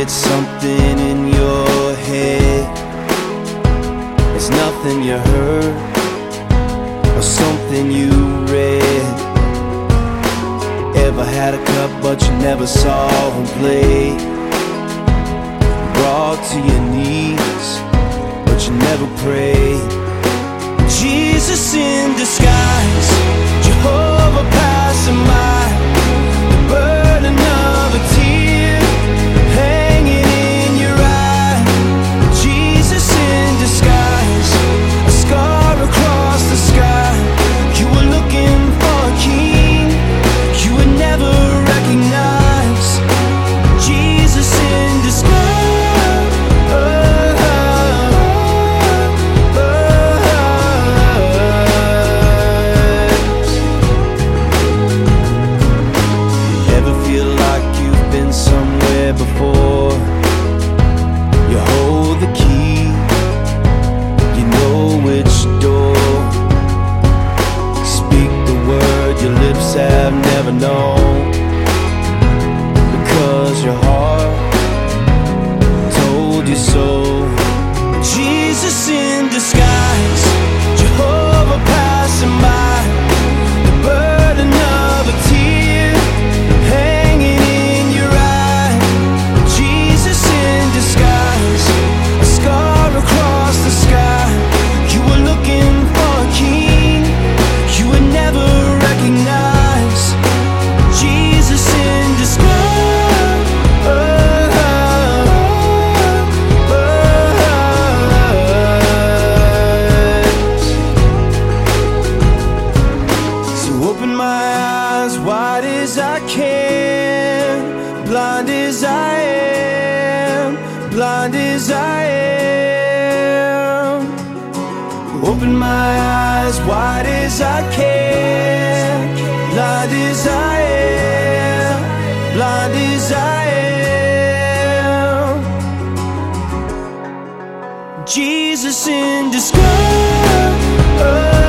it's something in your head. It's nothing you heard or something you read. Ever had a cup but you never saw him play? Brought to your knees but you never prayed. Jesus in disguise, Jehovah passing by, the burden of a tear hanging in your eye. Jesus in disguise, a scar across the sky. You were looking for a king you would never recognize. Jesus in disguise. Somewhere before, you hold the key, you know which door. Speak the word your lips have never known, because your heart told you so. Jesus in disguise, Jehovah passing by, the burden of a tear hanging in your eye. Jesus in disguise, a scar across the sky. You were looking for a king you would never recognize. Jesus in disguise. So open my eyes wide as I can, blind as I am, blind as I am. Open my eyes wide as I can, blind as I am, blind as I am. Jesus in disguise.